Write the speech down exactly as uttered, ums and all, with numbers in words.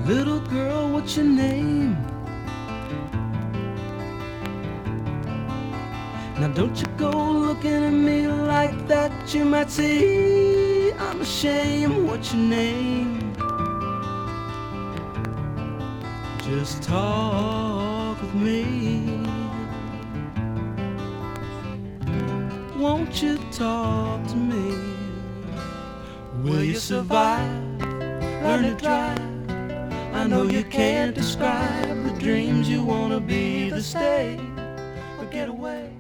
Little girl, what's your name? Now don't you go looking at me like that. You might say I'm ashamed. What's your name? Just talk with me. Won't you talk to me? Will you survive? Learn to drive. I know you can't describe the dreams you wanna be, the stay or get away.